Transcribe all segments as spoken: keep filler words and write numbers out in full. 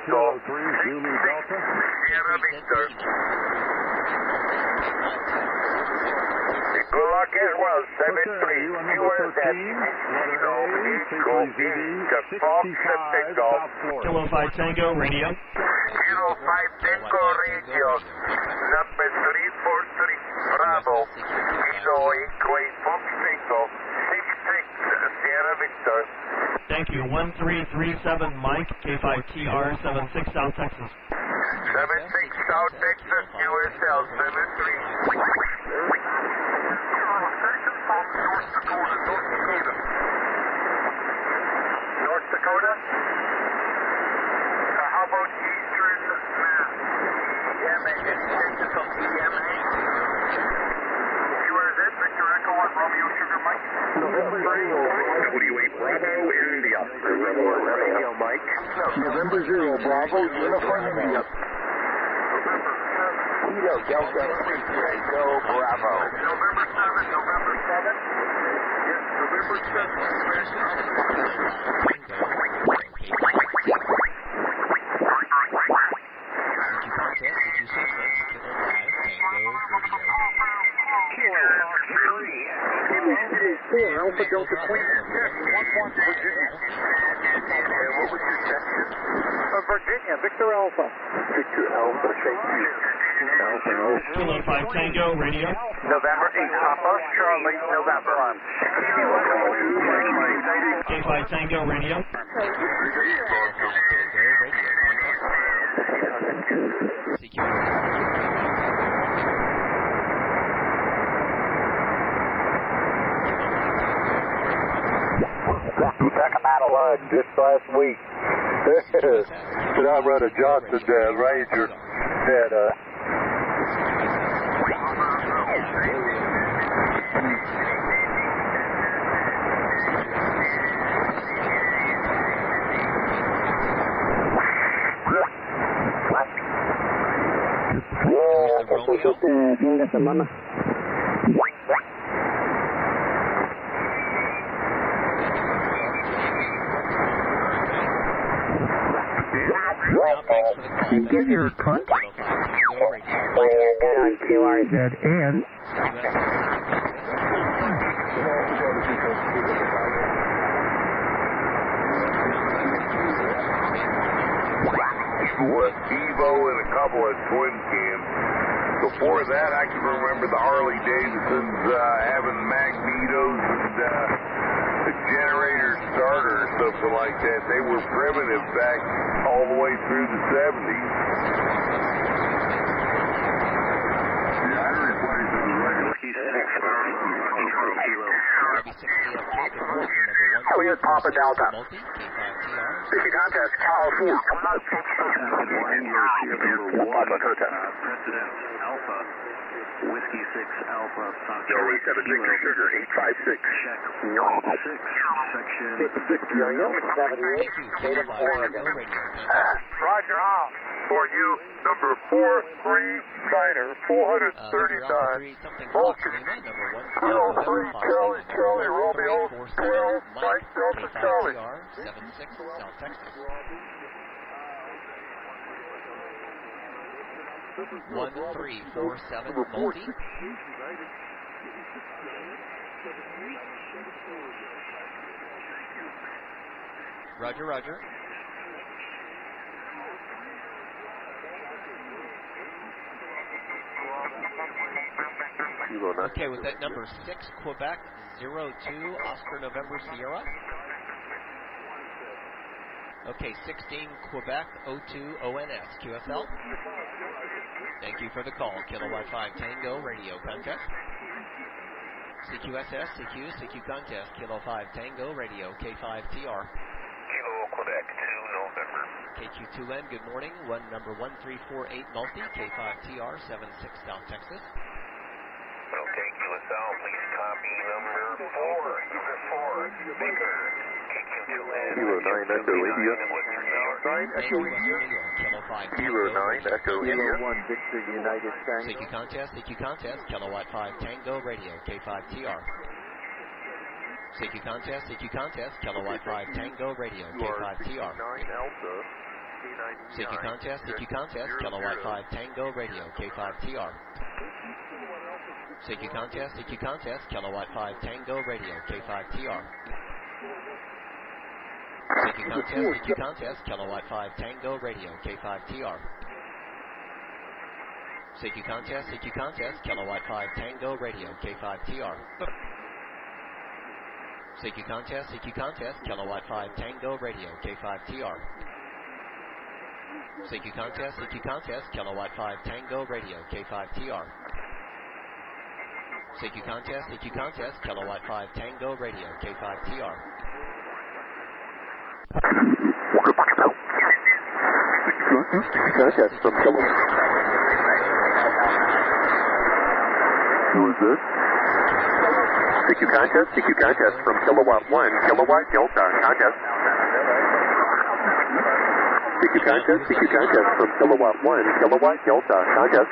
Echo six six Sierra Victor. Good luck as well, seven three U S S Kilo Echo India Fox Tango. Kilo five Tango Radio. Kilo five Tango Radio. Number three four three Bravo. Kilo Echo Fox Tango. six six Sierra Victor. Thank you. one three three seven Mike, K five T R seven six South Texas. seven six South Texas, U S L seven three. North Dakota, North Dakota. North Dakota? Uh, how about Eastern Mass? E M A. E M A. U R Z, Victor Echo one, Romeo Sugar Mike. November zero, W eight Bravo, India. Radio Mike. November zero, Bravo, Uniform India. Kilo Delta, Go Bravo. November seventh, November seventh. Yes, November seventh. Alpha Delta Queen. Yes, one one Virginia. And what was your section? Uh, Virginia, Victor Alpha. Victor Alpha, thank you. Alpha, Alpha. Kilo five Tango Radio. November eight, Papa, Charlie, November. K five Tango Radio. Back I'm out of line just last week. Did I run a Johnson uh, Ranger that uh fin de semana. Get your contact on Q R Z and with Evo and a couple of twin cams. Before that, I can remember the Harley Davidsons uh, having magnetos and uh, the generator starter or something like that. They were primitive back all the way through the seventies. Yeah, I replaced it with regular Clear Papa Delta. Fishing contest, California. President Alpha, Whiskey six Alpha, Charlie seven Victor Sugar, eight five six. Check one six, section seventy-eight, State of Oregon. Roger, off. For you, number four three Niner, four hundred thirty-nine. Vulcan. Kilo three Charlie, Charlie, Romeo, twelve, Mike Delta Charlie. seven six South Texas. one three four seven multi. Roger, roger. Okay, with that number six, Quebec, zero two, Oscar November Sierra. Okay, sixteen, Quebec, oh two, O N S, Q S L. Thank you for the call. Kilowatt five Tango Radio contest. C Q S S, C Q, C Q contest, Kilo five Tango Radio, K five T R. Kilo Quebec two November. K Q two N, good morning. One number one three four eight multi, K five T R, seven six South Texas. Okay, Q S L, please copy number four. Number four, Baker. K Q two N. Kilo nine Echo India. Nine Echo India. Kilo five Kilo nine Echo India. one Victor United Tango. C Q contest, C Q contest, Kilowatt five Tango Radio, K five T R. C Q contest, C Q contest, Kilowatt five Tango Radio, K five T R. nine Alpha. C Q contest, C Q contest, kilowatt five Tango radio, K five T R. C Q contest, C Q contest, kilowatt five Tango radio, K five T R. C Q contest, C Q contest, kilowatt five Tango radio, K five T R. C Q contest, C Q contest, kilowatt five Tango radio, K five T R. C Q contest, C Q contest, kilowatt five Tango radio, K five T R. C Q contest, C Q contest, kilowatt five Tango radio, K five T R. C Q contest, C Q contest, kilowatt five Tango radio, K five T R. Contest from kilowatt. Who is this? C Q contest, C Q contest from kilowatt one, kilowatt Delta contest. C Q contest, C Q contest from kilowatt one, kilowatt Delta contest.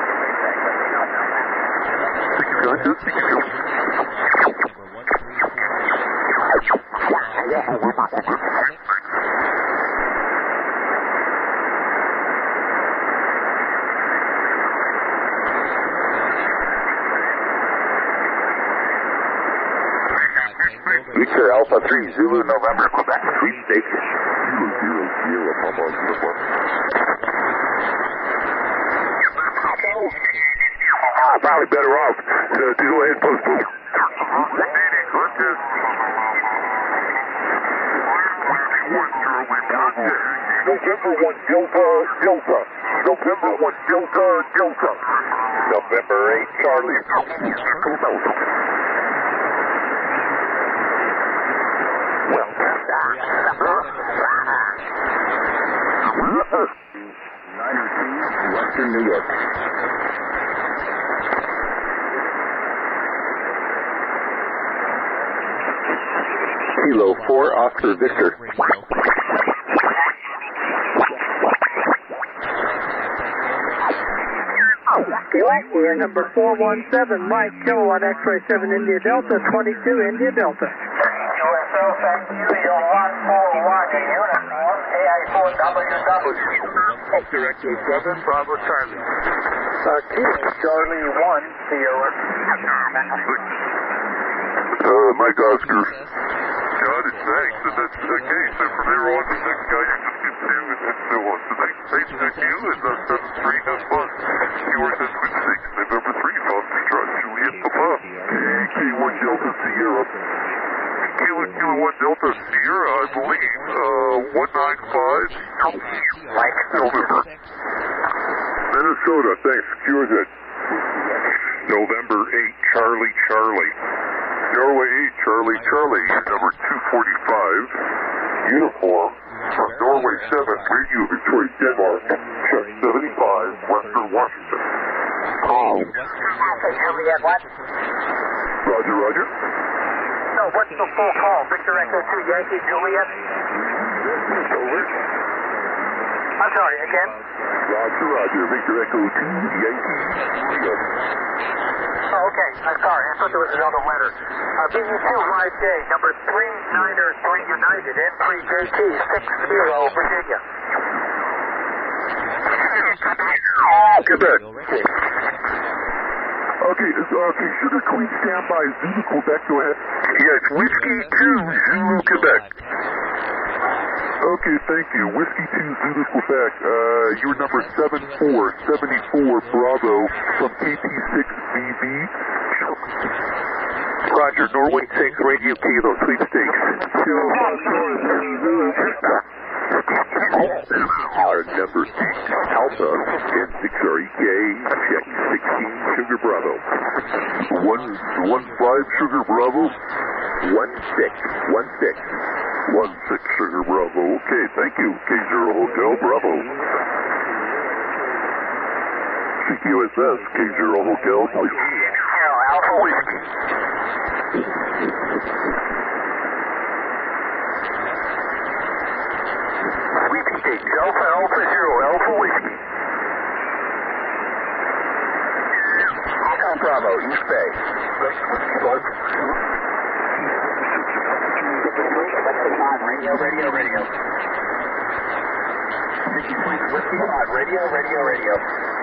C Q contest, C Q Victor Alpha three Zulu November Quebec sweepstakes. Zero zero zero Papa uniform. Ah, probably better off to, to go ahead and postpone. November one Delta Delta. November one Delta Delta. November eight Charlie. Western New York. Kilo four Oscar Victor. Whiskey number four one seven, Mike, kilowatt X-ray seven India Delta, twenty-two India Delta. U S L, thank you. You're one four one, uniform, A I four W W. Direct seven, Bravo Charlie. Uh, Charlie one, Sierra. Uh, Mike Oscar. Got it, thanks. And that's okay. So from there on, the next guy you just get to and, and so on. So thanks, thanks to you and uh, seven three, have fun. You are the switch six, November three, Fox Trust, Juliet Papa. K one Delta Sierra. Kilo Kilo one Delta Sierra, I believe. Uh, one nine five. Mike, November. Minnesota, thanks. Cure good. November eight, Charlie Charlie. Norway eight, Charlie Charlie, number two forty-five. Uniform from Norway seven, Radio Victoria, Denmark. Check seventy-five, Western Washington. Call. Juliet, what? Roger, Roger. No, what's the full call? Victor Echo two, Yankee, Juliet? Over. I'm sorry, again? Roger, Roger. Victor Echo two, Yankee, Juliet. Oh, okay. I'm sorry. I thought there was another letter. Uh, B U two, Live Day, number three niner three United, N three J T, six zero, Virginia. Quebec. Okay, okay, Sugar Queen standby, Zulu, Quebec, go ahead. Yes, Whiskey two, Zulu, Quebec. Okay, thank you. Whiskey two, Zulu, Quebec. Uh, you're number seven four seventy-four, Bravo, from K P six V V. Roger, Norway six, Radio Kilo, sweepstakes. Our number six, Alpha, N six R E K, check sixteen, Sugar Bravo. One, one five, Sugar Bravo. One six, one six. One six, Sugar Bravo. Okay, thank you. K zero Hotel Bravo. C Q S S, K zero Hotel. Alpha Whiskey. Sweepstakes, Alpha Alpha Zero, Alpha Whiskey. Hotel Bravo, East Bay. Radio, radio, radio. Whiskey five, radio, radio, radio.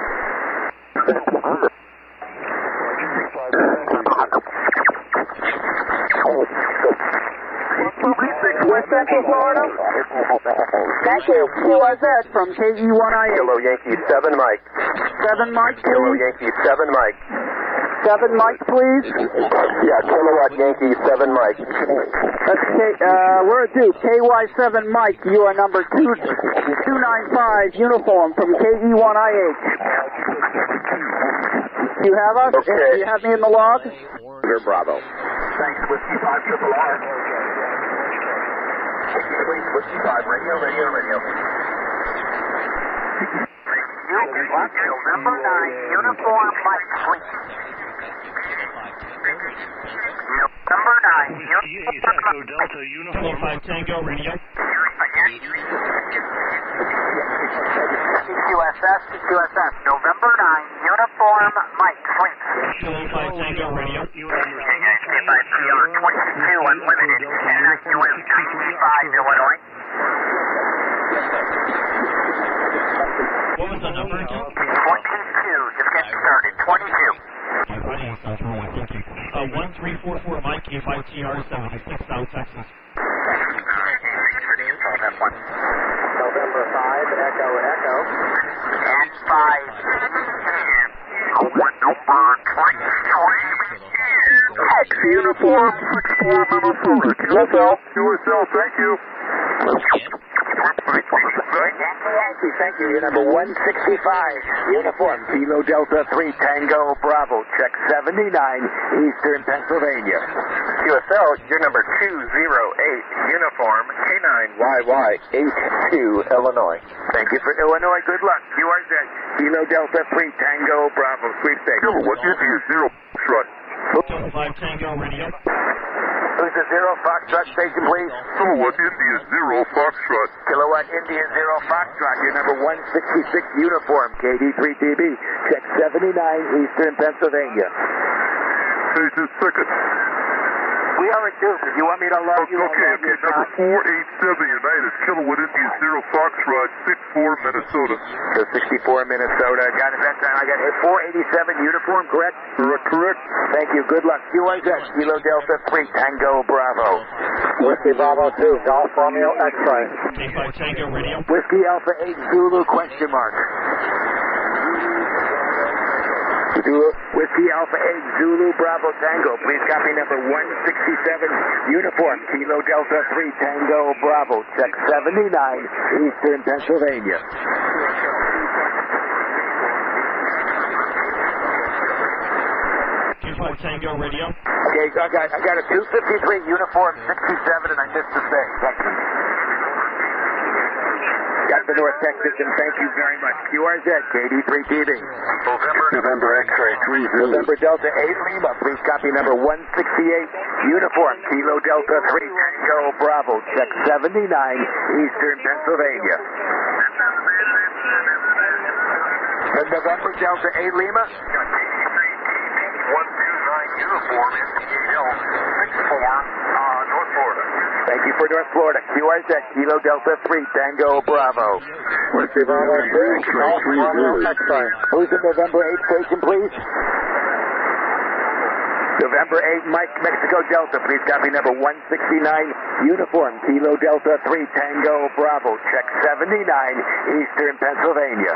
West Central Florida. Thank you. Q R Z from K E one I eight. Kilo Yankee seven, Mike. seven Mike, Kilo please. Yankee seven, Mike. seven Mike, please. Yeah, Kilowatt Yankee seven, Mike. That's K, uh, we're at Duke. K Y seven Mike, you are number two two nine five, uniform from K E one I H. You have us? Okay. You have me in the log? You're Bravo. Thanks, Whiskey five, triple R. Whiskey five, radio, radio, radio. Number nine, uniform Mike, please. Number nine, Whiskey Echo Delta Uniform. five Tango Radio. C Q S S, C Q S S, November nine, uniform Mike, please. Kilo five Tango Radio. K five T R twenty-two, unlimited, N I Q M ninety-five, Illinois. What was the number again? twenty-two, just getting started, twenty-two. My writing is not wrong, thank you. Uh, one three four four Mike, K five T R seventy-six, South Texas. November five, Echo, Echo. And five. Uniform, Let's go. Q S L, thank you. Yankee, thank you. You're number one sixty-five, uniform. Kilo Delta three, Tango Bravo, check seventy-nine, Eastern Pennsylvania. Q S L, you're number two oh eight, uniform, K nine Y Y eight two, Illinois. Thank you for Illinois. Good luck. Q R Z, Kilo Delta three, Tango Bravo, sweepstakes. What is your zero strut? five Tango Radio. Who's the zero Foxtrot station, please? Kilowatt India zero Foxtrot. Kilowatt India zero Foxtrot, your number one sixty-six uniform, K D three T B, check seventy-nine, Eastern Pennsylvania. Page is second. We are at Duke. If you want me to log you, I'll Okay, log okay, you. number four eight seven United, Kilowatt India zero Foxtrot, six four Minnesota. So sixty-four Minnesota. Got it that time. I got a four eighty-seven uniform, correct? Correct, correct. Thank you. Good luck. Q R Z, Kilo Delta three, Tango Bravo. Whiskey Bravo two, Golf Romeo X-Ray. K five Tango Radio. Whiskey Alpha eight, Zulu, question mark. Zulu, Whiskey Alpha eight, Zulu, Bravo, Tango. Please copy number one sixty-seven, uniform, Kilo Delta three, Tango, Bravo. Check seventy-nine, Eastern Pennsylvania. K five Tango Radio. Okay, I got, I got a two fifty-three, uniform, sixty-seven, and I missed the thing. Got the North Texas, and thank you very much. Q R Z, K D three T V. November, November X-ray three Zulu. November Delta eight Lima, please copy number one sixty-eight, uniform, Kilo Delta three, Tango Bravo, check seventy-nine, Eastern Pennsylvania. The November Delta eight Lima. one two nine uniform, N P L six four, uh, North Florida. Thank you for North Florida. Q R Z, Kilo Delta three, Tango Bravo. Whiskey Bravo three, three Zulu. Who's the November eight station, please? November eight, Mike, Mexico Delta. Please copy number one sixty-nine, uniform, Kilo Delta three, Tango Bravo. Check seventy-nine, Eastern Pennsylvania.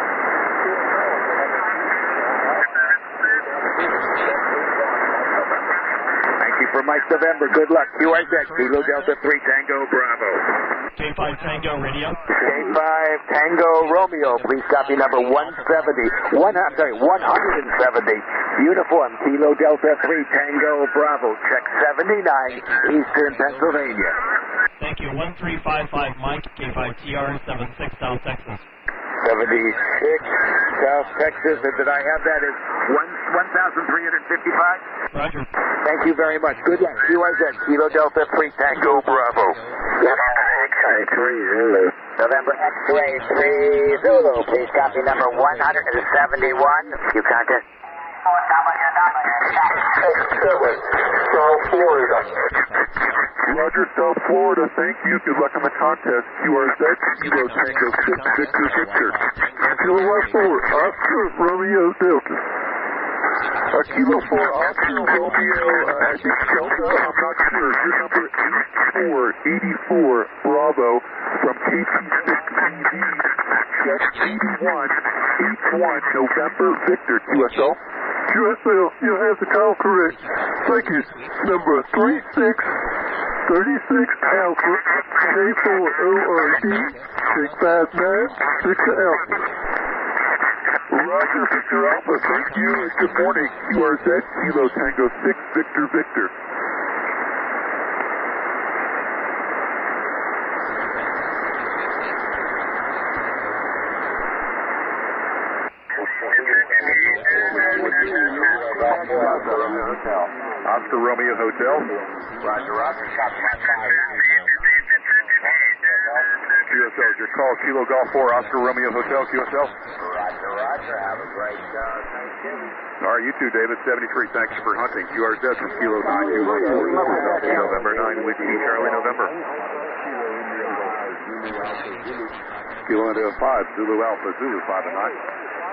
Thank you for Mike November. Good luck. Q R Z, Kilo Delta three, Tango Bravo. K five Tango Radio. K five Tango Romeo. Please copy number one seventy. One, I'm sorry, one seventy. Uniform, Kilo Delta three, Tango Bravo. Check seventy-nine, Eastern Pennsylvania. Thank you. one three five five Mike, K five T R seventy-six, South Texas. seventy-six, South Texas. And did I have that as one thousand three hundred fifty-five? Roger. Thank you very much. Good luck. Q R Z, Kilo Delta three, Tango Bravo. X-Ray three Zulu. November X-Ray three Zulu. Please copy number one seventy-one. You contact. South Florida. Roger, South Florida. Thank you. Good luck in the contest. Q R Z, Kilo Tango six, Victor Victor. Kilo four, Oscar Romeo Delta. Uh, Kilo four, Oscar Romeo, uh, I think Delta, I'm not sure. Your number eighty-four eighty-four, Bravo, from K P six T V. Check eighty-one eighty-one, November, Victor, Q S L. Q S L, you have the call correct. Thank you. Number three six thirty-six Alpha, K four O R D, six five nine, six Alpha. Roger, Victor Alpha, thank you, and good morning. Q R Z, Kilo Tango six, Victor Victor. Oscar Romeo Hotel. Roger, Roger. Q S L, your call, Kilo Golf four, Oscar Romeo Hotel, Q S L. Roger, Roger. Have a great uh, Thanksgiving. All right, you too, David, seventy-three, thanks for hunting. Q R Z from Kilo nine two one four, November nine, Whiskey Charlie, November. Kilo India five, Zulu Alpha, Zulu five and nine.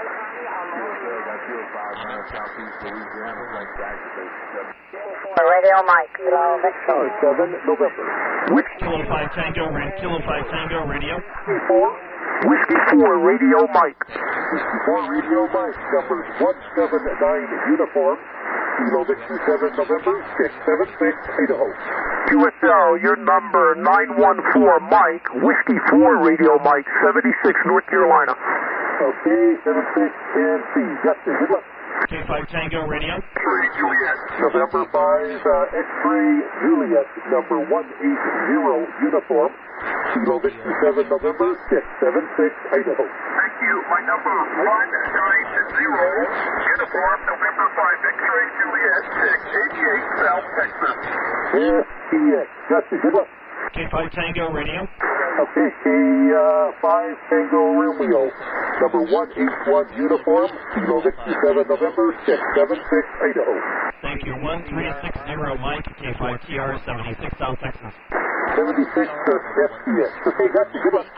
Radio Mike. seven, November. Kilo five Tango, Kilo five Tango, radio. Whiskey four, Radio Mike. Whiskey four, Radio Mike, numbers one seven nine, uniform. Kilo Victor seven, November, six seven six, Idaho. Q S L, your number nine one four, Mike. Whiskey four, Radio Mike, seventy-six, North Carolina. Okay, seventy-six, and C. Justin, good luck. K five Tango, radio. X-ray Juliet. November five, uh, X-ray Juliet, number one eight zero, uniform. Kilo Victor seven, November, six seven six, Idaho. Thank you. My number one nine zero, uniform, November five, X-ray Juliet, six eighty-eight, South Texas. Yes, yes. Justin, good luck. K five Tango, radio. Okay, K five Tango Romeo, number one eight one, uniform, Kilo Victor seven, November, six seven six, Idaho. Thank you. one three six zero, Mike, K five T R, seventy-six, South Texas. seventy-six, uh, F T S. Okay, that's good luck.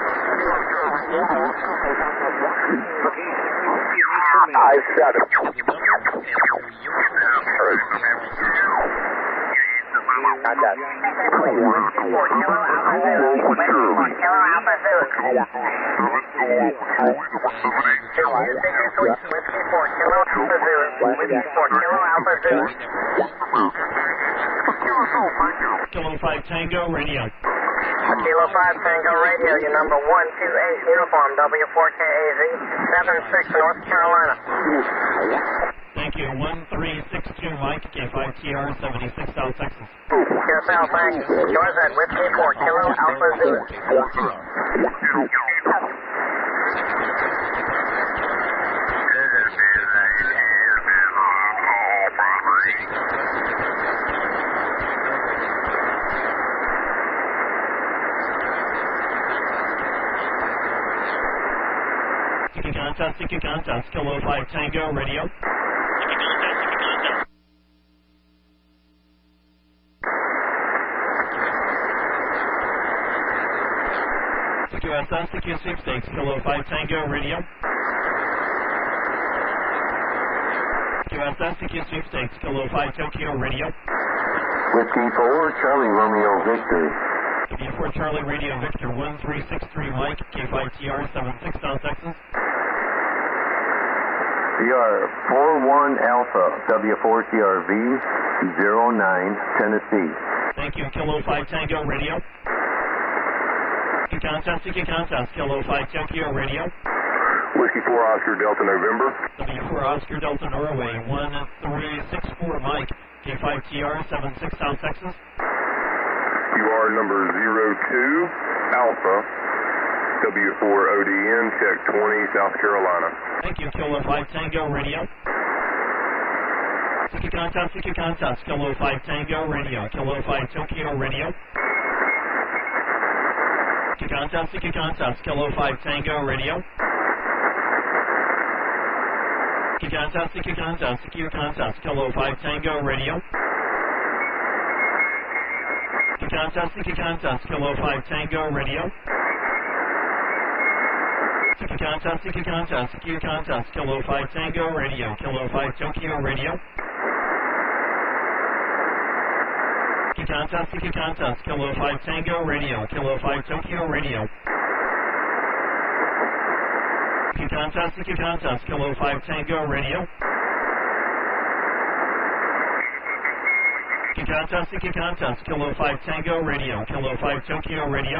I said it. Kilo Alpha Zulu. Kilo five Tango, radio. Kilo five Tango Radio, your number one two eight, uniform, W four K A Z, seven six, North Carolina. Thank you. one three six two, Mike, K five T R, seventy-six, South Texas. Q S L, thanks. Yours at Whiskey four, Kilo Alpha Zulu. Sticky contest, sticky contest, Kilo five Tango, radio. C Q S S, C Q sweepstakes, Kilo five Tango, radio. C Q S S, C Q sweepstakes, Kilo five Tokyo, radio. Whiskey four, Charlie Romeo Victor. W four Charlie, radio, Victor, one three six three, Mike, K five T R, seventy-six, South Texas. C R four one Alpha, W four T R V, zero nine, Tennessee. Thank you, Kilo five Tango, radio. Sticky contest, sticky contest, Kilo five Tokyo, radio. Whiskey four Oscar Delta November. W four Oscar Delta Norway, one three six four, Mike, K five T R, seventy-six, South Texas. Q R number zero two Alpha, W four O D N, check twenty, South Carolina. Thank you, Kilo five Tango, radio. Sticky contest, sticky contest, Kilo five Tango, radio. Kilo five Tokyo, radio. Sticky contest, sticky contest, Kilo five Tango, radio. C Q contest, C Q contest, C Q contest, Kilo five Tango Radio. C Q contest, C Q contest, Kilo five Tango Radio. C Q contest, C Q contest, C Q contest, Kilo five Tango Radio, Kilo five Tokyo Radio. C Q contest, C Q contest, Kilo five Tango Radio, Kilo five Tokyo Radio. C Q contest, C Q contest, Kilo five Tango Radio. C Q contest, C Q contest, Kilo five Tango Radio, Kilo five Tokyo Radio.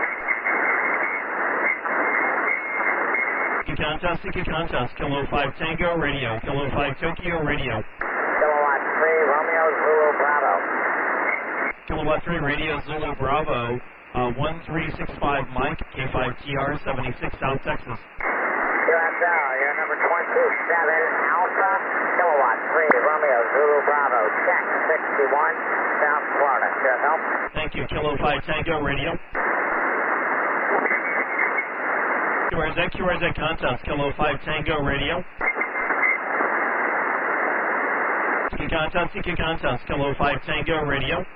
C Q contest, C Q contest, Kilo five Tango Radio, Kilo five Tokyo Radio. Kilowatt three, Romeo Zulu Bravo. Kilowatt three Radio Zulu Bravo, uh, one three six five Mike, K five T R seventy-six South Texas. Q S L, you're number twenty-seven Alpha, Kilowatt three, Romeo Zulu Bravo, check sixty-one, South Florida. Q S L. Thank you, Kilo five Tango Radio. Q R Z, Q R Z contest, Kilo five Tango Radio. C Q contest, C Q contest, Kilo five Tango Radio.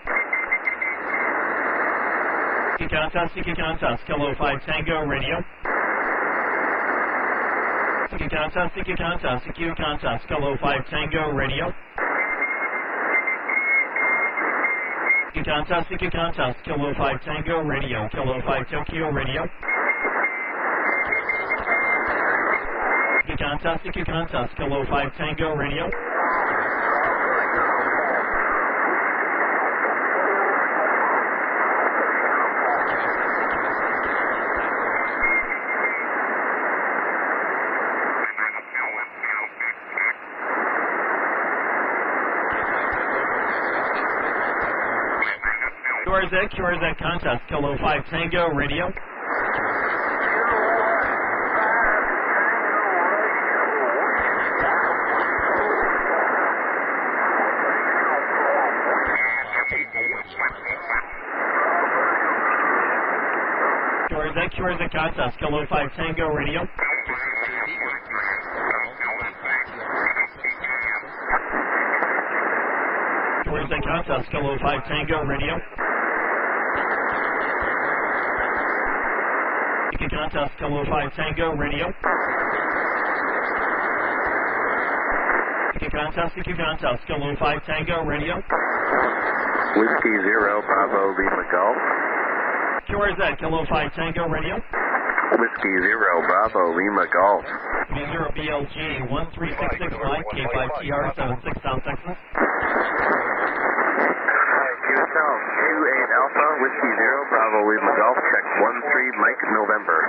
C Q contest, C Q contest, Kilo five Tango Radio. C Q contest, C Q contest, C Q contest, Kilo five Tango Radio. C Q contest, C Q contest, Kilo five Tango Radio, Kilo five Tokyo Radio. C Q contest, C Q contest, Kilo five Tango Radio. Q R Z, Q R Z contest, Kilo five Tango Radio. Q R Z, Q R Z contest, Kilo five Tango Radio. Q R Z contest, Kilo five Tango Radio. C Q contest, Kilo five Tango Radio. C Q contest, C Q contest, Kilo five Tango Radio. Whiskey Zero Bravo Lima Golf. Q R Z, Kilo five Tango Radio. Whiskey Zero Bravo Lima Golf. zero B L G one three six six Mike, K five T R seventy-six South Texas. Q S L two eight Alpha, Whiskey Zero Bravo Lima Golf, check one three Mike November.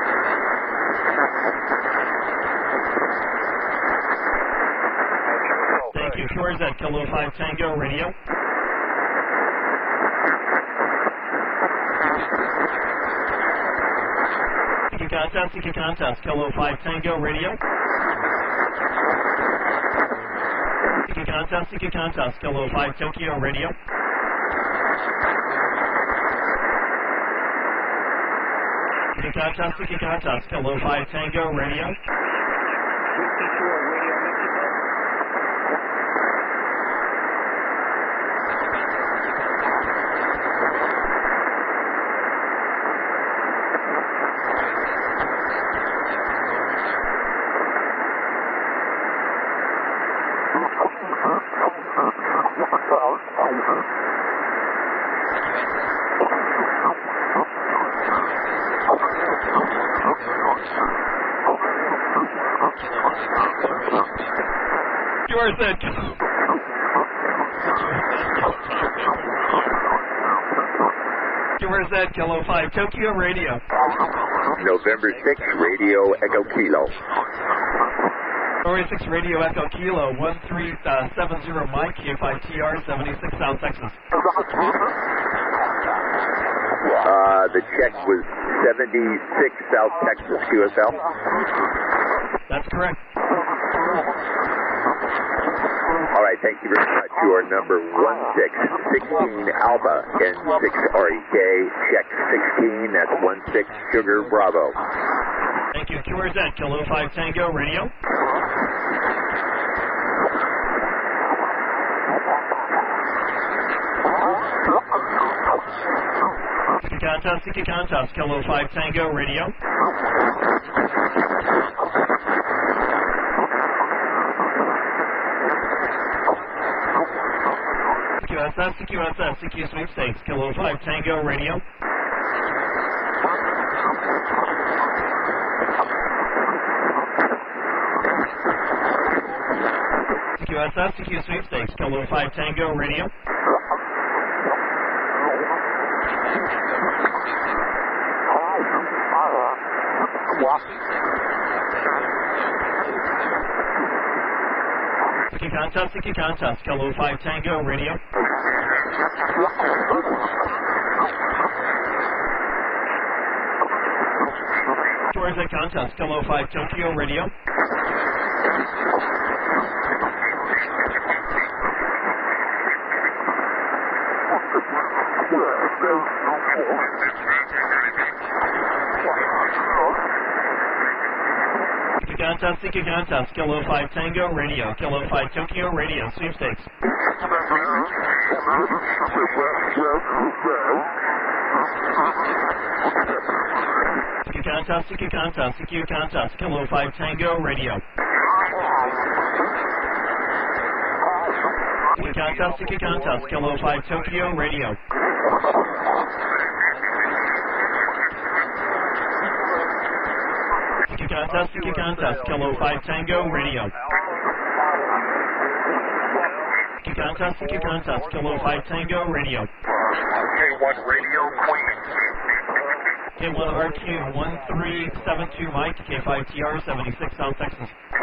Thank you, Q R Z, Kilo five Tango Radio. C Q contest, C Q contest, Kilo five Tango Radio. C Q contest, C Q contest, Kilo five Tokyo Radio. C Q contest, C Q contest, Kilo five Tango Radio. Q R Z. Q R Z, Kilo five Tokyo Radio. November sixth, Radio Echo Kilo. November sixth, Radio Echo Kilo, one three seven zero Mike, K five T R seventy-six South Texas. Uh, the check was seventy-six South Texas, Q S L. That's correct. All right, thank you very much. You are number one six sixteen Alpha N six R E K, check sixteen, that's one six Sugar Bravo. Thank you, Q R Z, Kilo five Tango Radio. Contest, C Q contest, Kilo five Tango, radio. C Q S S, C Q S S, C Q sweepstakes, Kilo five Tango, radio. C Q S S, C Q sweepstakes, Kilo five Tango, radio. C Q contest, C Q contest, Kilo five Tango, radio. Towards that contest, Kilo five Tokyo, radio. Contest, C Q contest, Kilo five Tango, radio, Kilo five Tokyo, radio, sweepstakes. C Q contest, C Q contest, C Q contest, Kilo five Tango, radio. C Q contest, C Q contest, Kilo five Tokyo, radio. Contest, C Q contest, Kilo five Tango, radio. C Q contest, C Q contest, Kilo five Tango, radio. K one radio, Queen. K one R Q one three seven two Mike, K five T R seventy-six South Texas.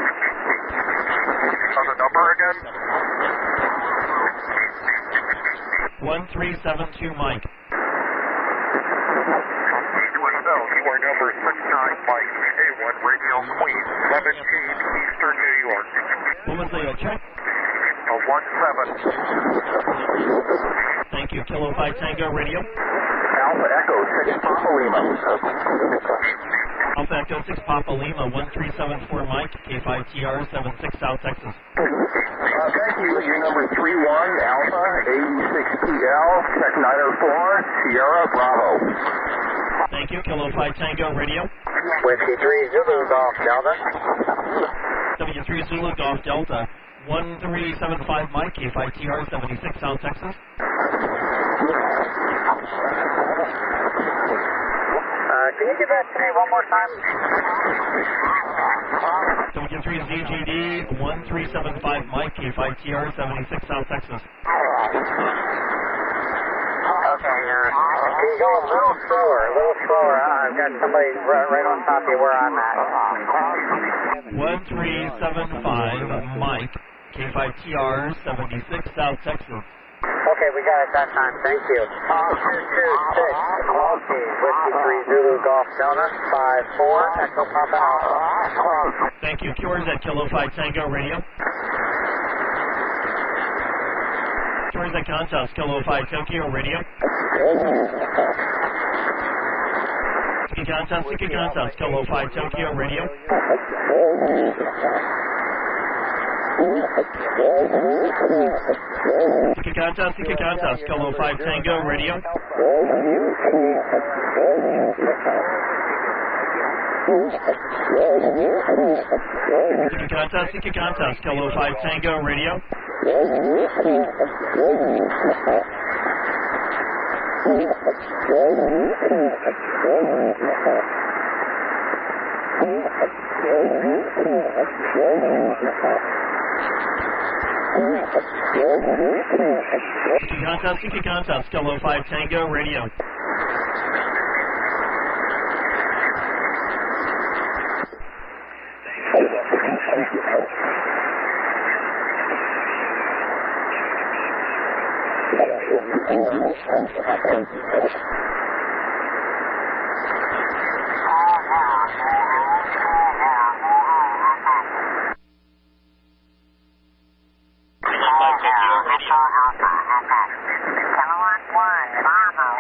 On the number again? one three seven two Mike. You are number six nine Mike, K one Radio Queen, seventeen Eastern New York. What was the uh, check? A one seven. Thank you. Kilo five Tango, radio. Alpha Echo six Papa Lima. Alpha Echo six Papa Lima, one three seven four Mike, K five T R seventy-six South Texas. Uh, thank you. You're number three one Alpha eighty-six P L, check nine oh four Sierra Bravo. Thank you. Kilo five Tango, radio. Whiskey three Zulu Golf Delta. W three Zulu Golf Delta, one three seven five Mike, K five T R seventy-six South Texas. Uh, can you give that to me one more time? W three Z G D, one three seven five Mike, K five T R seventy-six South Texas. Okay, uh, can you go a little slower, a little slower? I've got somebody right, right on top of you where I'm at. one three seven five Mike, K five T R seventy-six South Texas. Okay, we got it that time. Thank you. two two six, Whiskey, Whiskey three Zulu Golf Delta, five four, Echo Papa Alpha. Thank you. Cures at Kilo five Tango, radio. Cures at contest, Kilo five Tokyo, radio. C Q contest, C Q contest, Kilo five Tokyo, radio. C Q contest, C Q contest, Kilo five Tango, radio. C Q contest, C Q contest, Kilo five Tango, radio. C Q contest, C Q contest, Kilo five Tango, radio.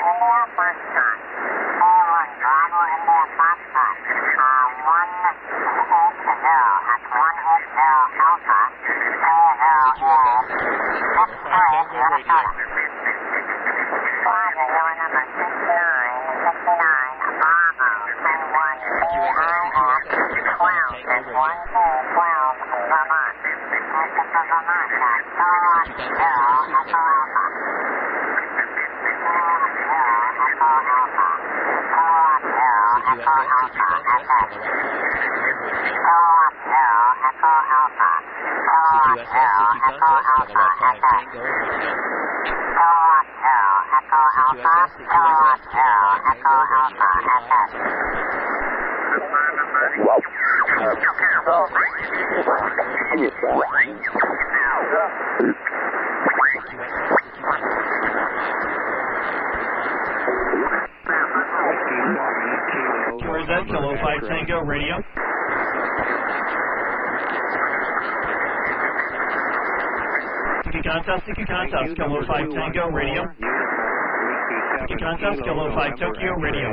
One Kilo five Tango Radio. Sticky Contest, Kilo five Tokyo Radio.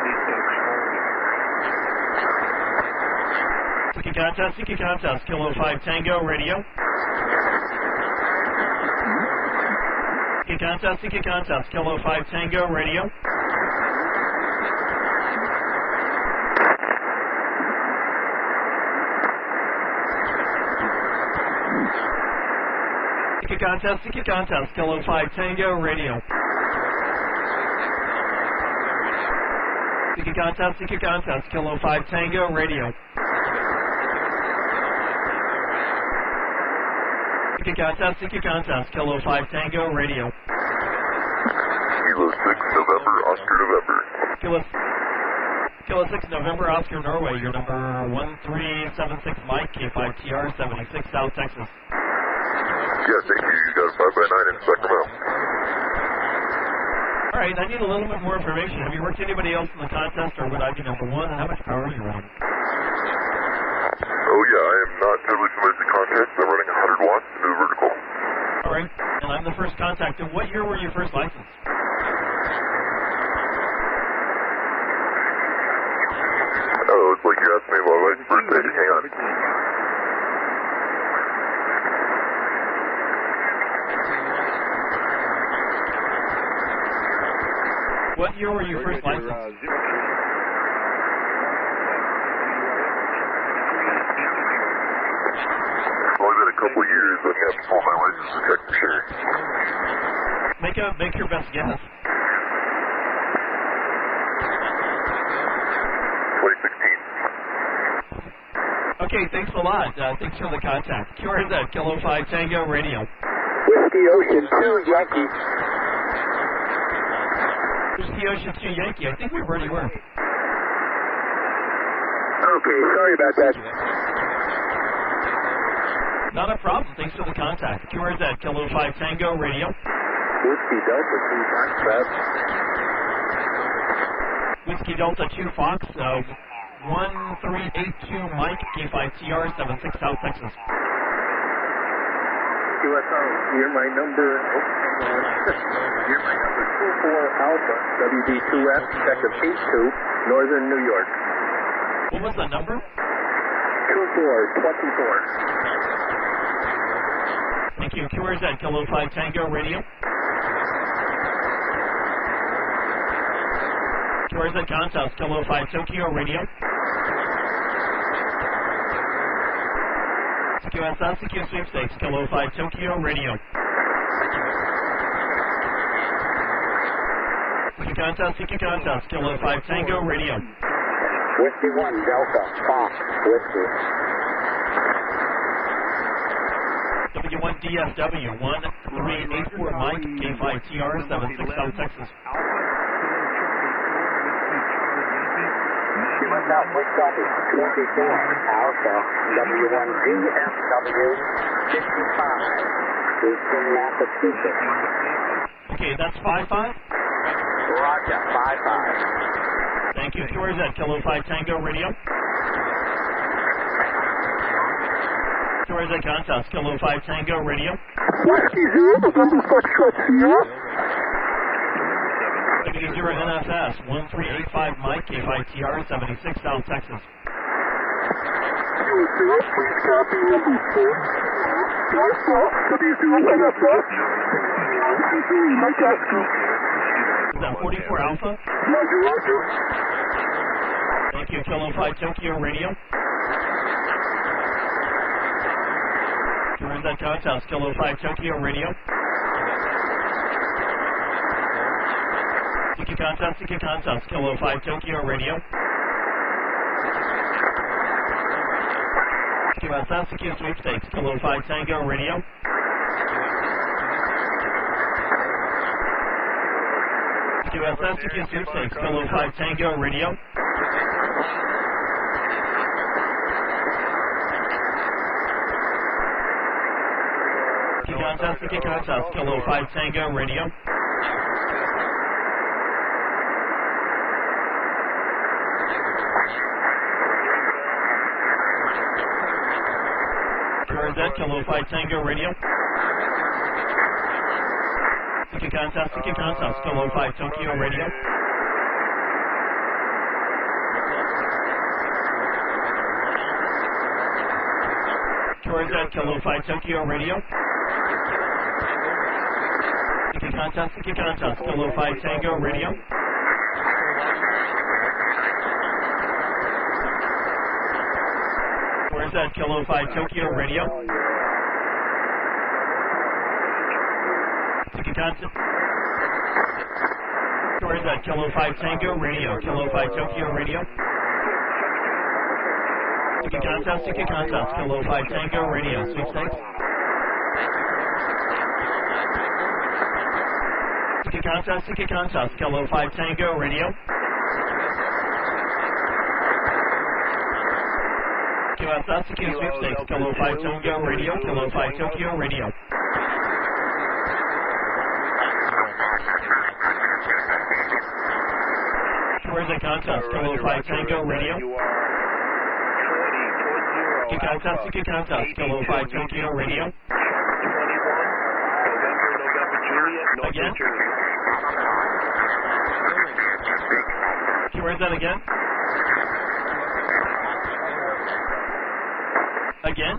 Sticky Contest, Sticky Contest, Kilo five Tango Radio. Sticky Contest, Sticky Contest, Kilo five Tango Radio. Sticky Contest, Sticky Contest, Kilo five Tango Radio. Sticky Contest, Sticky Contest, Kilo five Tango Radio. Sticky Contest, Sticky Contest, Kilo five Tango Radio. Kilo six, November, Oscar, November. Kilo, Kilo six, November, Oscar, Norway. Your number one three seven six Mike, K five T R seventy-six, South Texas. Yeah, thank you. You got a five by nine in Sacramento. All right, I need a little bit more information. Have you worked anybody else in the contest, or would I be number one? And how much power are you running? Oh, yeah, I am not totally familiar with the contest. I'm running one hundred watts into the vertical. All right, and I'm the first contact. And what year were you first licensed? Oh, it's like you asked me about my birthday. Hang on. What year were you first licensed? It's only been a couple of years. I have to pull my license to check for sure. Make a make your best guess. twenty sixteen. Okay, thanks a lot. Uh, thanks for the contact. Q R Z, Kilo five Tango Radio. Whiskey Ocean two Yankee. Whiskey Ocean two Yankee. I think we already were. Okay, sorry about that. Not a problem. Thanks for the contact. Q R Z, Kilo five Tango Radio. Whiskey Delta two Fox, Brad. Whiskey Delta two Fox, uh, one three eight two Mike, K five T R seventy-six, South Texas. Q S O, you're my number, oh, you're my number two four Alpha, W D two F, sector P two, Northern New York. What was the number? two four twenty-four. Thank you. Q R Z, Kilo five Tango Radio. Q R Z Contest, Kilo five Tokyo Radio. C Q S S, C Q Sweepstakes, Kilo five Tokyo Radio. C Q Contest, C Q Contest, Kilo five Tango Radio. Whiskey one Delta, Fox, Whiskey. W one D F W, one three eight four Mike, K five T R seventy-six, South Texas. Southwest copy, twenty-four Alpha, W one D F W, fifty-five, Houston, Massachusetts. Okay, that's five five? Roger, five five. Thank you. Q R Z, Kilo five Tango Radio. Q R Z Contest, Kilo five Tango Radio. Whiskey zero, November Foxtrot Sierra. W zero N F S, one three eight five Mike, K five T R seventy-six, South Texas. Please copy number six. Alpha, W two Alpha. Mike Alpha. Is that forty-four Alpha? Roger, roger. Thank you, Kilo five Tokyo Radio. Where's that contest? Kilo five Tokyo Radio. C Q contest, C Q contest, Kilo five Tokyo Radio. Q S S, C Q sweepstakes, Kilo five Tango Radio. Q S S, C Q sweepstakes, Kilo five Tango Radio. C Q contest, C Q contest, Kilo five Tango Radio. Where's that? Kilo five Tango Radio. C Q contest, C Q contest, Kilo five Tokyo Radio. Where's that? Kilo five Tokyo Radio. C Q contest, C Q contest, Kilo five Tango Radio. Where's that? Kilo five Tokyo Radio. C Q contest. Where's that? Kilo five Tango Radio. Kilo five Tokyo Radio. C Q contest, C Q contest, Kilo five Tango Radio. Sweepstakes. C Q contest, C Q contest, Kilo five Tango Radio. Q S S, C Q sweepstakes, Kilo five Tango Radio, Kilo five Tokyo Radio. Where's the contest? Kilo five Tango Radio. C Q contest, C Q contest, Kilo five Tokyo Radio. Again? Where's that again? Again?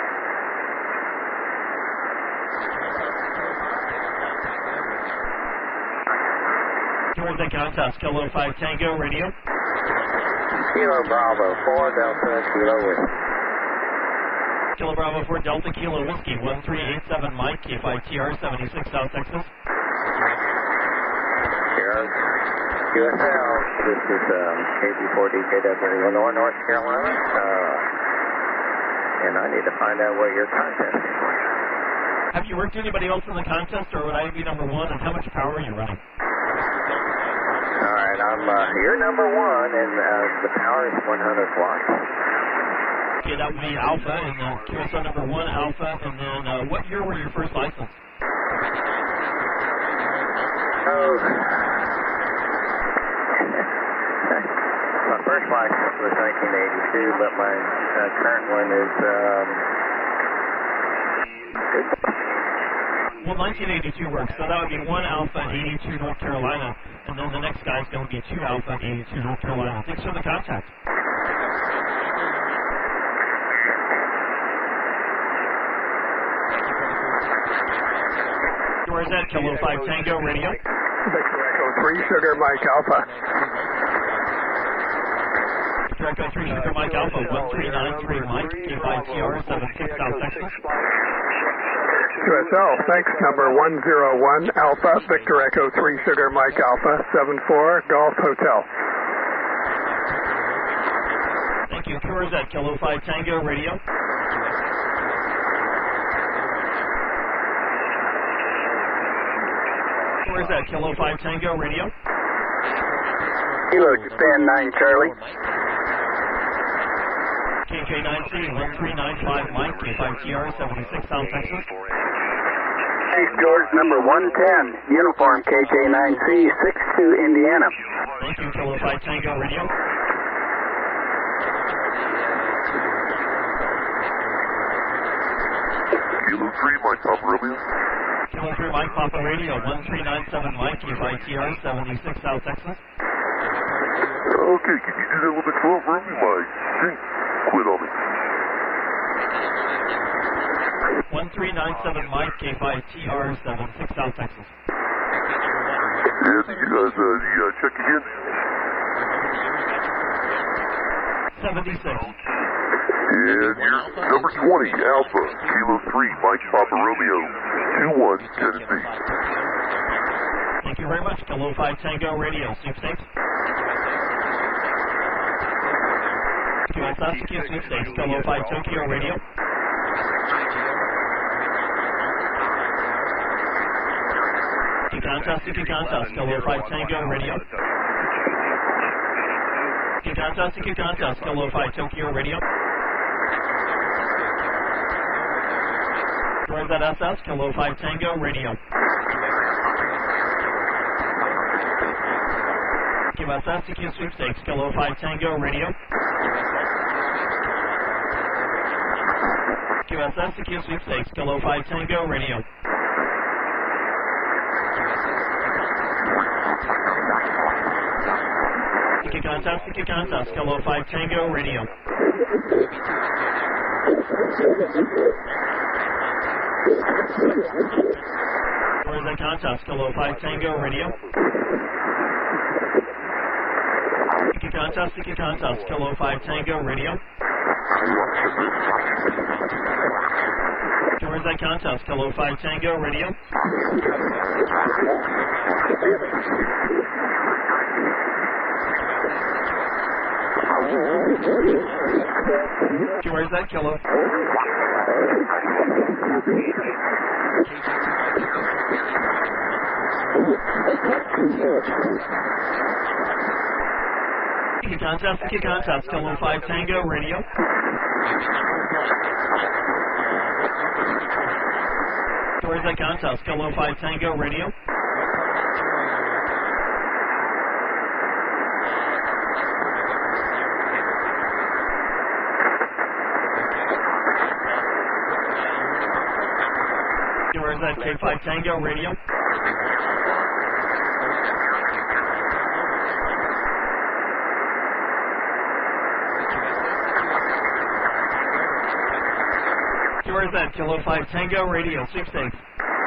Where's the contest? Kilo five Tango Radio. Kilo Bravo, four Delta, Kilo Whiskey. Kilo Bravo, four Delta, Kilo Whiskey, one three eight seven Mike, K five T R, seventy-six South Texas. Q S L, this is um, K B four D K W, Illinois, North Carolina, uh, and I need to find out what your contest is. Have you worked anybody else in the contest, or would I be number one, and how much power are you running? All right, I'm, uh, you're number one, and uh, the power is one hundred watts. Okay, that would be Alpha, and uh, Q S O number one, Alpha, and then uh, what year were your first license? Oh, my first license was nineteen eighty-two, but my uh, current one is, um... Well, nineteen eighty-two works, so that would be one Alpha, eighty-two North Carolina, and then the next guy's going to be two Alpha, eighty-two North Carolina. Thanks for the contact. Where's that? Kilo five Tango Radio. Victor Echo three, Sugar Mike Alpha. Victor Echo three, Sugar Mike Alpha, one three nine three Mike, K five T R, seventy-six South Texas. Q S L, thanks, number one zero one Alpha, Victor Echo three, Sugar Mike Alpha, seven four Golf Hotel. Thank you. Where's that? Kilo five Tango Radio. Where's that? Kilo five Tango Radio. Kilo Japan nine Charlie. K K nine C, one three nine five Mike, K five T R, seventy-six South Texas. Chief George, number one ten, uniform K K nine C, six two Indiana. Thank you, Kilo five Tango Radio. Kilo three, Mike Papa Romeo. Kilo three Mike Papa Radio, one three nine seven Mike, K five T R, seventy-six South Texas. Okay, can you do that a little bit slow for me? My sync quit on me. one three nine seven Mike, K five T R seven six South Texas. Yeah, the, uh, the, the uh, check again. seventy-six. Yeah, number twenty, Alpha, Kilo three, Mike Papa Romeo, two one, Tennessee. Thank you very much. Kilo five Tango Radio, sweepstakes. Q S S Q sweepstakes, Kilo five Tokyo Radio. Q contest, Q contest, Kilo five Tango Radio. Q contest, Q contest, Kilo five Tokyo Radio. Towards that S S, Kilo five Tango Radio. Q S S Q sweepstakes, Kilo five Tango Radio. Q S S Q sweepstakes, Kilo five Tango Radio. Q contest, Q contest, Kilo five Tango Radio. Where's that contest, Kilo five Tango Radio? Q contest, Q contest, Kilo five Tango Radio. Where's that contest, Kilo five Tango Radio? Where's that Kilo? Q contest, Q contest, Kilo five Tango Radio. Where's that contest, Kilo five Tango Radio. Where's that K five Tango Radio? Where's that Kilo five Tango Radio sweepstakes?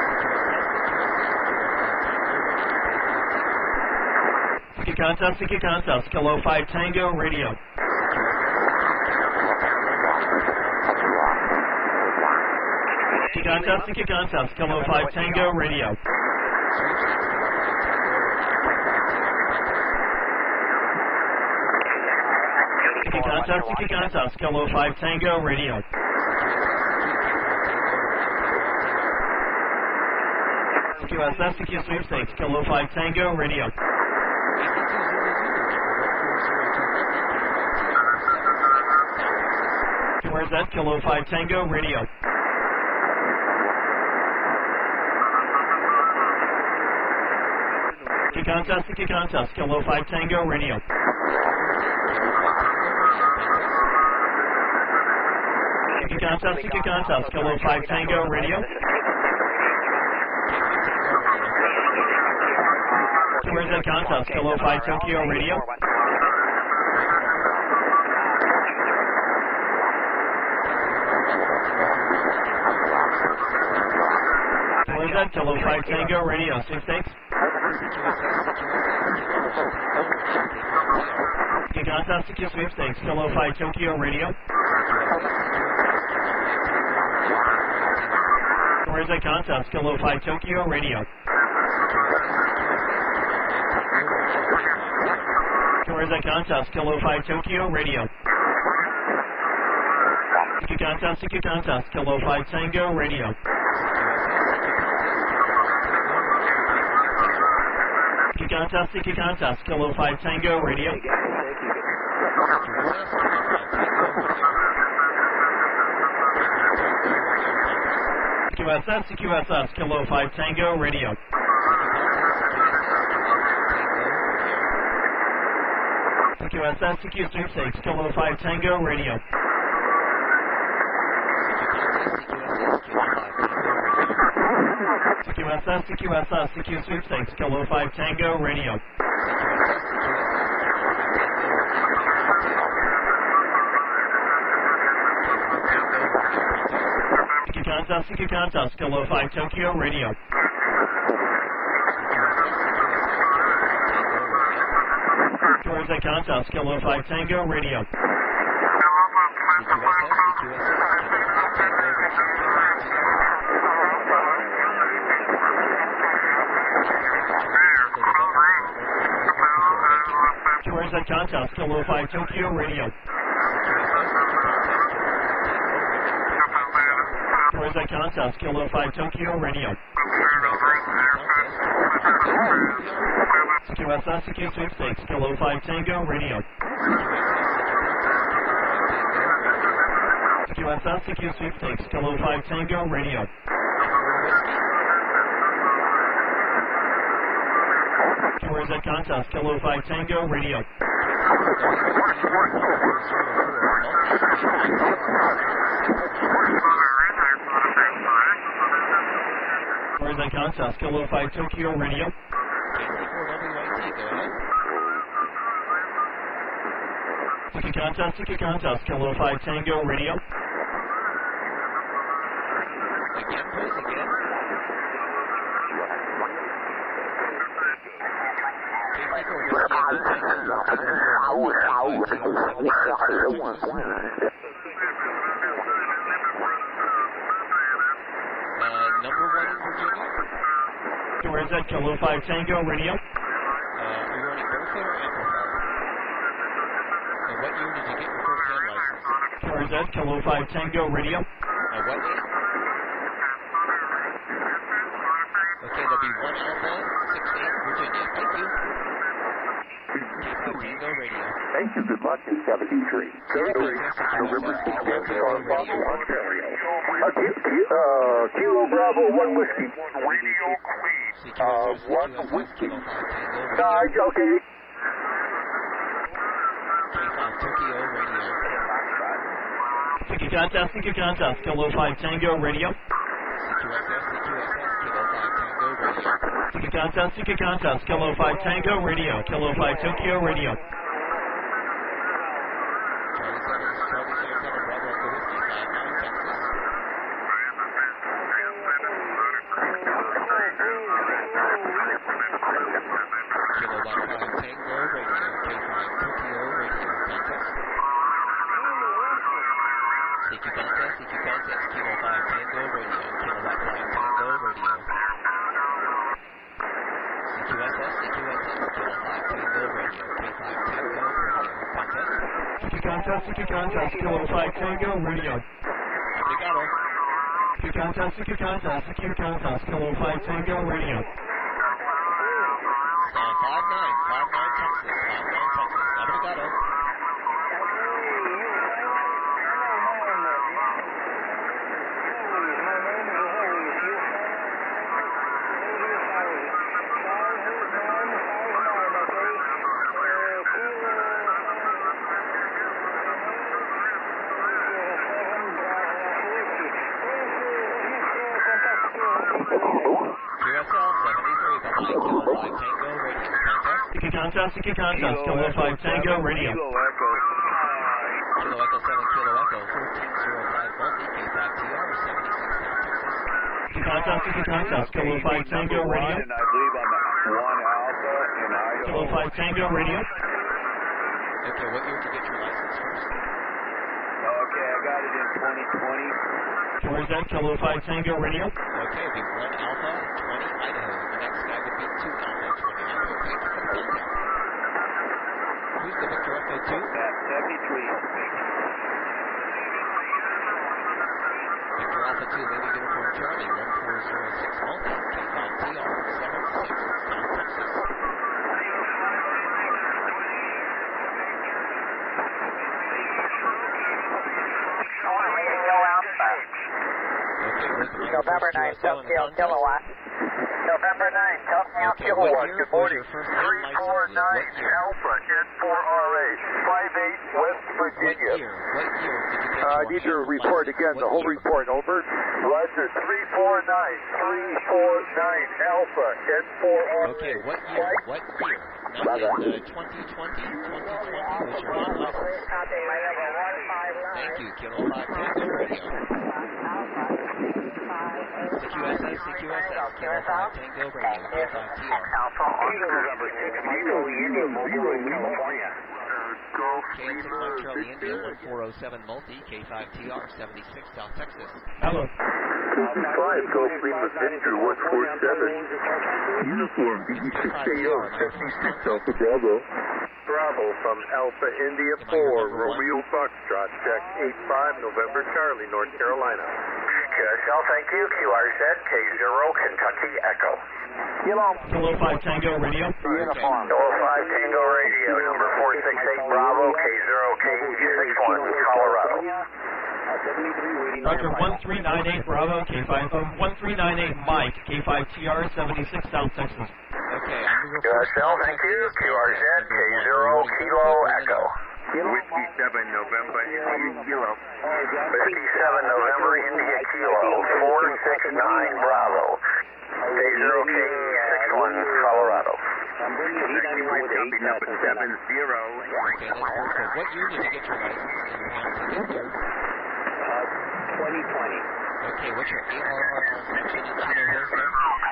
Q contest, Q contest, Kilo five Tango Radio. Q contest, Q contest, Kilo five Tango Radio. Q contest, Q contest, Kilo five Tango Radio. Q S S Q sweepstakes, Kilo five Tango Radio. Where's that Kilo five Tango Radio? Q contest, Q contest, Kilo five Tango Radio. Q contest, Q contest, Kilo five Tango Radio. Where's that contest, Kilo five Tokyo Radio? Where's that Kilo five Tango Radio? Sweepstakes? Q contest, Q sweepstakes, Kilo five Tokyo Radio. Where's that contest, Kilo five Tokyo Radio? Where's that contest, Kilo five Tokyo Radio? Q contest, Q contest, Kilo five Tango Radio. Q contest, Q contest, Kilo five Tango Radio. Q S S, Q S S, Kilo five Tango Radio. Q S S, Q sweepstakes, Kilo five Tango Radio. Q S S, Q S S, Q sweepstakes, Kilo five Tango Radio. Q Kansas, C Q Kansas, Kilo five Tokyo Radio. Towards Kansas, Kilo five Tango Radio. Towards Kansas, Kilo five Tokyo Radio. Towards Kansas, Kilo five Tokyo Radio. C Q S S, C Q Sweepstakes, Kilo five Tango Radio. C Q S S, C Q Sweepstakes, Kilo five Tango Radio. Towards Kansas, Kilo five Tango Radio. Towards Kansas, Kilo five Tokyo Radio. C Q Kansas, C Q Kansas, Kilo five Tango Radio. Again, please, again. Uh, number one in Virginia. Towards that Kilo five Tango Radio. Uh, are you running barefoot or amplifier? And what year did you get your first gun license? Towards that Kilo five Tango Radio. Uh, what date? Okay, there'll be one Alpha, sixteen, Virginia. Thank you. Tango Radio. Thank you. Good luck in seventy-three. November Ontario. Uh, Q, Q, uh, Kilo Bravo, one whiskey. Radio Queen. Uh, one whiskey. Charge, okay. K five Tokyo Radio. C Q Kansas, C Q Kansas, Kilo five Tango Radio. C Q S S, C Q S S, Kilo five Tango Radio. C Q Kansas, C Q Kansas, Kilo five Tango Radio. Kilo five Tokyo Radio. Charlie seven, Charlie Sierra seven, Bravo Echo Whiskey, five nine, Texas. Kilo one five Tango Radio, K five Tokyo Radio, contest. C Q contest, C Q contest, Kilo five Tango Radio, Kilo one five Tango Radio. C Q S S, C Q S S, Kilo five Tango Radio, K five Tango Radio, contest. C Q Kansas, C Q Kansas, Kilo five Tango Radio. Obrigado. C Q Kansas, C Q Kansas, C Q Kansas, Kilo five Tango Radio. Sound five nine, five nine Texas, five nine Texas. Obrigado. Q S L seventy-three, behind Kilo five Tango Radio, contest. C Q Kansas, C Q Kansas, Kilo five Tango Radio. Kilo Echo. Kilo Echo seven, Kilo Echo fourteen oh five multi, K five T R seventy-six, South Texas. C Q Kansas, C Q Kansas, Kilo five Tango Radio. And I believe on the one Alpha in Idaho. Kilo five Tango Radio. Okay, what year did you get your license first? Okay, I got it in twenty twenty. Towards that Kilo five Tango Radio. Okay, it'd be one Alpha, twenty Idaho. The next guy would be two Alpha, twenty Idaho. Thank you for the contact. Who's the Victor Echo two? At seventy-three. Victor Alpha two, Lady Uniform Charlie, one four oh six multi, K five T R seventy-six, South Texas. November ninth, Tokyo Kilowatt. November ninth, Tokyo Okay, what Kilowatt. year Good was morning. your first three gun four license? nine What year? Alpha N four R A, five eight West What Virginia. year? What year did you get Uh, I your need your gun report license? again, What the whole year? report, over. Roger, three four nine, three four nine Alpha N four R A. Okay, what year? What year? Not in uh, twenty twenty? twenty twenty was your gun license. Copy, my number one five nine. Thank you, Kilo five Tango Radio. S S, Kilo five Tango Radio, K five T R. November six, Kilo India, Mobile, California. K M six nine Charlie India, one four oh seven Multi, K five T R, seventy-six South Texas. Hello. five Golf Lima Victor one four seven. Uniform B D six A R, seventy-six Alpha Bravo. Bravo from Alpha India four, Romeo Foxtrot, check eight five, November Charlie, North Carolina. Q S L, thank you. Q R Z, K zero, Kentucky Echo. Kilo. Kilo five Tango Radio. Uniform. Kilo five Tango Radio, number four six eight Bravo, K zero, K six one, Colorado. Roger, one three nine eight Bravo, K five, one three nine eight Mike, K five T R, seventy-six South Texas. Okay, I'm moving Q S L, thank you. Q R Z, K zero, Kilo Echo. Whiskey seven, November India Kilo. fifty-seven November India Kilo, four six nine Bravo, K zero, K six one, Colorado. Copy number seven zero. Okay, that's perfect. What year did you get your license and your hand ticket here? twenty twenty. Okay, what's your A R R L section in Chino Hills there?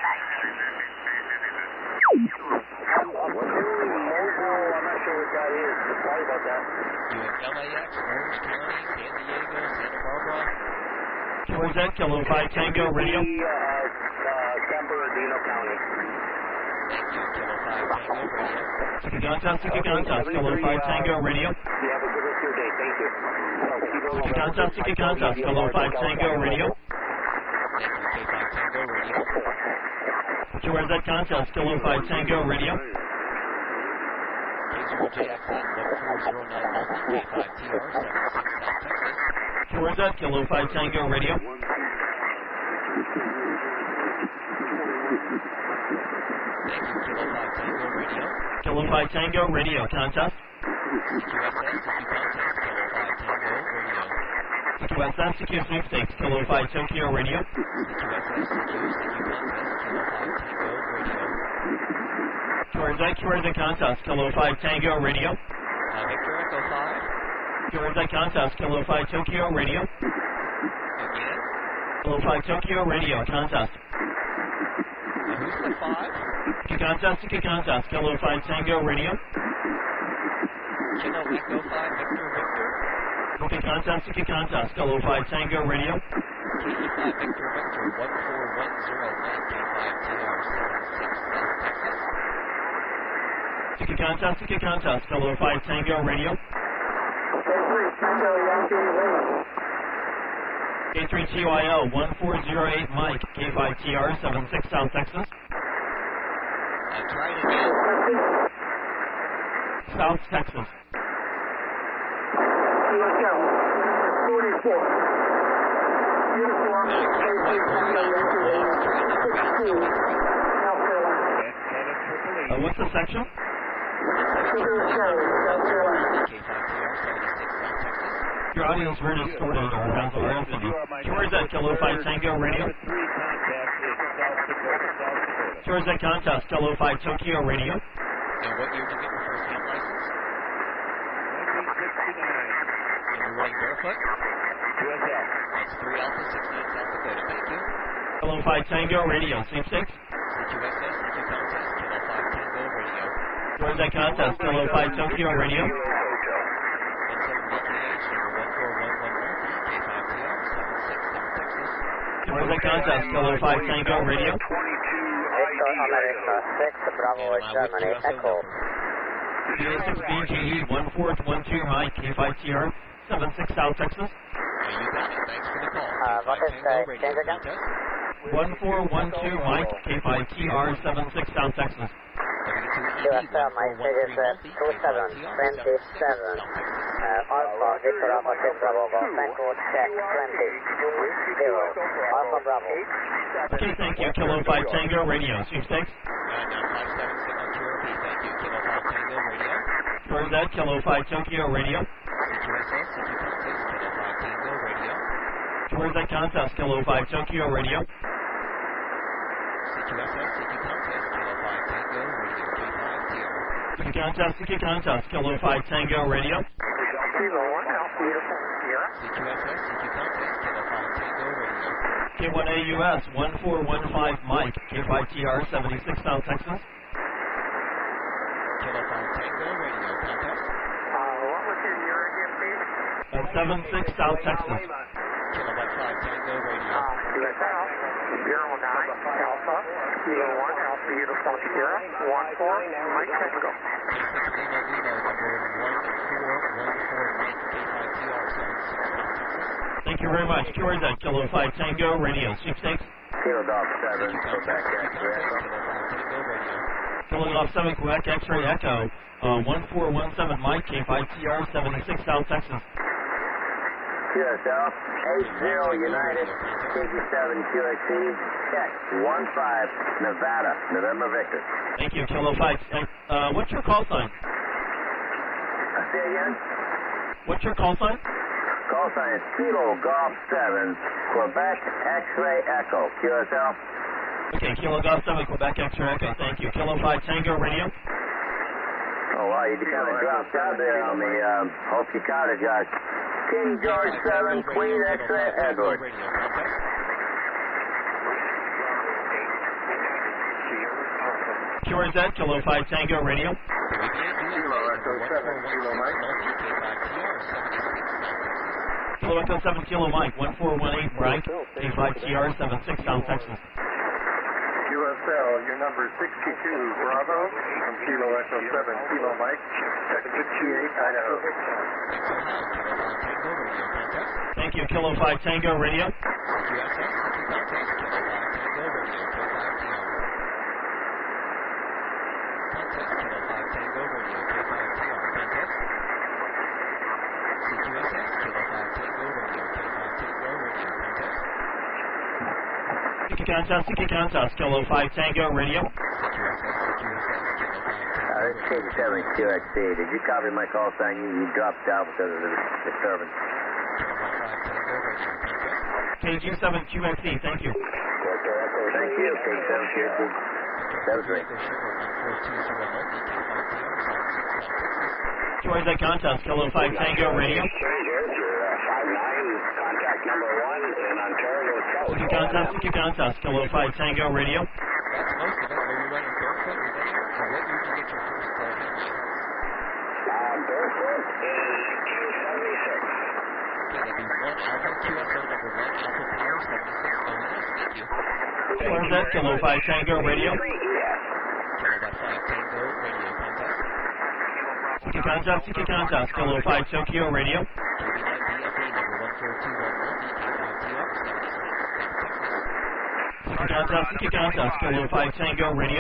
You in L A X, Orange County, San Diego, Santa Barbara? Q R Z, Kilo five Tango Radio. San Bernardino County. Thank you, Kilo five Tango Radio. Sikiganta, Sikiganta, Kilo five Tango Radio. You have a good rest of your day. Thank you. Sikiganta, Sikiganta, Kilo five Tango Radio. Thank you, K five Tango Radio. Q R Z Contest, Kilo five Tango Radio. K zero J X N one four zero nine Multi, K five T R, seventy-six South Texas. Q R Z, Kilo five Tango Radio. Thank you, Kilo five Tango Radio. Kilo five Tango Radio Contest. C Q S S, C Q Contest, Kilo five Tango Radio. C Q S S, C Q Sweepstakes, Kilo five Tokyo Radio. C Q S S, C Q, C Q Contest, Kilo five Tango Radio. Q R Z, Q R Z Contest, Kilo five Tango Radio. Uh, Victor Echo five. Q R Z Contest, Kilo five Tokyo Radio. Again. Kilo five Tokyo Radio Contest. Uh, who's the five? Q Contest, Q Contest, Kilo five Tango Radio. Kilo Echo five, Victor Victor. Q Contest, Q Contest, Kilo five Tango Radio. K E five Victor Victor, one four one zero Mike, K five T R, seventy-six South Texas. Q Contest, Q Contest, Kilo five Tango Radio. K three T Y L, one four zero eight Mike, K five T R, seventy-six South Texas. Uh, try it again. South Texas. Uh, I can't quite pull it out from the last try another band, seventy-three. Uh, what's the section? It's seventy-three one zero Multi, K five T R, seventy-six South Texas. Your audio is very distorted or Council Anthony. Q R Z, Kilo five Tango Radio. Q R Z Contest, Kilo five Tokyo Radio. And what year did you get your first hand license? nineteen sixty-nine. And you're running barefoot? That's three Alpha sixteen South Dakota. Thank you. Kilo five Tango Radio, sweepstakes. C Q S S, C Q Contest, Kilo five Tango Radio. Q R Z Contest, Kilo five Tokyo Radio. N seven B K H, number one four one one Multi, K five T R, seventy-six South Texas. Q R Z Contest, Kilo five Tango Radio. six, Bravo, Germany, Echo. K six B G E one four one two Mike, K five T R, seventy-six South Texas. Uh, you got it. Thanks for the call. Uh, what is the exchange again? one four one two Mike, K five T R, seventy-six South Texas. Q S L, my stage is two seven two seven. Uh, Alpha, Victor Alpha, six Bravo, Golf, Echo, check, twenty, zero, Alpha Bravo. Okay, thank you. Kilo five Tango Radio, sweepstakes. And uh, five seven signal Q R V. Thank you. Kilo five Tango Radio. Q R Z, Kilo five Tokyo Radio. C Q S S, C Q Contest, Kilo five Tango Radio. Q R Z Contest, Kilo five Tokyo Radio. C Q S S, C Q Contest, Kilo five Tango Radio, K five T R. C Q Contest, C Q Contest, Kilo five Tango Radio. C Q S S, C Q Contest, Kilo five Tango Radio. K one A U S, one four one five Mike, K five T R, seventy-six South Texas. Kilo five Tango, radio contest. Uh, what was your year again, please? Uh, seven six South Texas. Kilo five Tango, radio. U S L, zero nine, Alpha, Kilo one, Alpha Uniform Sierra, one four, Mike Tango. K six Lima Lima, number one four one four Mike, K five T R, seventy-six South Texas. Thank you very much. Q R Z, Kilo five Tango, radio, sweepstakes. Kilo Golf seven, Q Quebec contest, Q X-ray. contest, Kilo five Tango, radio. Kilo Golf seven, Quebec X-ray Echo, uh, one four one seven Mike, K five T R, seventy-six South Texas. Q S L, eight zero United, K G seven Q X E, check, one five, Nevada, November Victor. Thank you, Kilo five. Uh, what's your call sign? Say again? What's your call sign? Call sign is Kilo Golf seven, Quebec X-ray Echo, Q S L. Okay, Kilo Golf seven, Quebec X-ray Echo, thank you. Kilo five Tango, radio. Oh, wow, you kind of dropped out there on me. Um, hope you caught it, guys. King George seven, Queen X-ray Edward. Radio contest. Q R Z, Kilo five Tango, radio. Kilo Echo seven, Kilo Mike. K five T R, seventy-six South Texas. Kilo Echo seven, Kilo Mike, one four one eight Mike, K five T R, seventy-six South Texas. Q S L, your number sixty-two, Bravo, from Kilo Echo seven, Kilo Mike, check fifty-eight, Idaho. Thanks for Kilo five Tango, radio Thank you, Kilo five Tango, radio. contest. C Q S S, C Q contest, Kilo five Tango, radio, K five T R. Contest, Kilo five Tango, radio, K five T R. Contest. C Q S S, Kilo five Tango, radio, K five Tango, radio. Contest. C Q contest, C Q contest, Kilo five Tango, radio. C Q S S, C Q S S, Kilo five Uh, Tango, this is K G seven Q X E. Did you copy my call sign? You, you dropped out because of the disturbance. Kilo five Tango, radio. Contest. K G seven Q X E, thank you. Thank you, K G seven Q X E. That was great. Q R Z contest, Kilo five Tango, radio. five nine, contact number one in Ontario, C Q contest, C Q contest, Kilo five Tango, radio. That's most of it. Are you running barefoot with any? Or what year did you get your first uh, headlight? Uh, barefoot is Q seventy-six. Okay, that'd be one Alpha, Q S O number one, Alpha Power seventy-six O N S. Thank you. Q R Z, Kilo five Tango, radio. Kilo five Tango, radio contest. C Q contest, C Q contest, Kilo five Tokyo, radio. K B nine B F A number one four two one one, D K five T R, seventy-six, South Texas. C Q contest, C Q contest, Kilo five Tango, radio.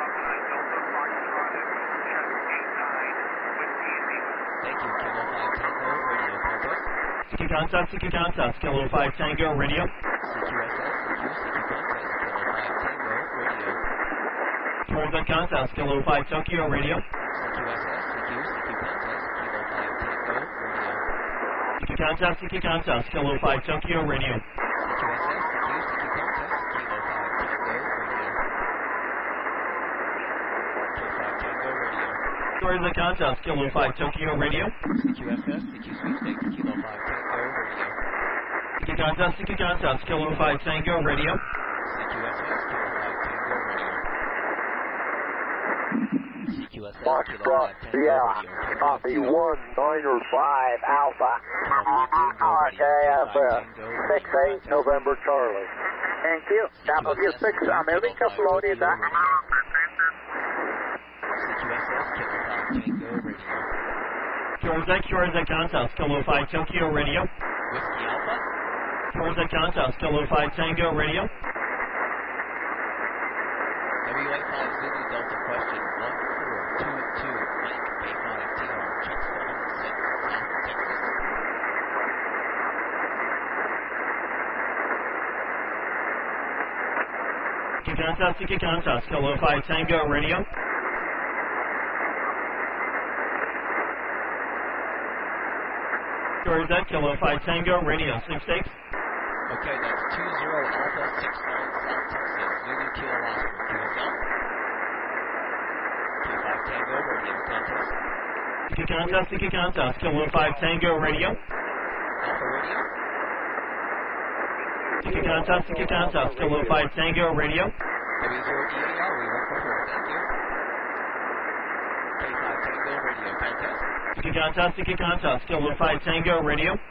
Thank you, Kilo five Tango, radio contest. C Q contest, C Q contest, Kilo five Tango, radio. C Q S S, C Q, C Q contest, Kilo five Tango, radio. Q R Z contest, Kilo five Tokyo, radio. C Q S S, C Q, C Q contest, Kilo five Tango, radio. C Q contest, C Q contest, Kilo five Tokyo, radio. C Q S S, C Q, C Q contest, Kilo five Tango, radio. K five Tango, radio. Q R Z contest, Kilo five Tokyo, radio. C Q S S, C Q sweepstakes, Kilo five Tango, radio. C Q contest, C Q contest, Kilo five Tango, radio. C Q S S, Kilo five Tango, radio. C Q S S, Kilo five Tango, radio. Copy one niner five Alpha. R K F S six eight November Charlie. Thank you. W six America Florida. C Q S S, Kilo five Tango, radio. Q R Z, Q R Z contest, Kilo five Tokyo, radio. Whiskey Alpha. Q R Z contest, Kilo five Tango, radio. W A five Zulu Delta question one four two two Mike K five T R check seven six South Texas. C Q contest, C Q contest, Kilo five Tango, radio. Q R Z, Kilo five Tango, radio, sweepstakes. Okay, that's two zero Alpha six nine South Texas Zulu Kilo Oscar Q S L. K five Tango radio contest. C Q contest, C Q contest, Kilo five Tango, radio. Alpha radio. Sticky contact, sticky contact. Kilo five Tango Radio. W zero E A L, we work before. Thank you. K five Tango Radio, contact. Sticky contact, sticky contact. Kilo five Tango Radio.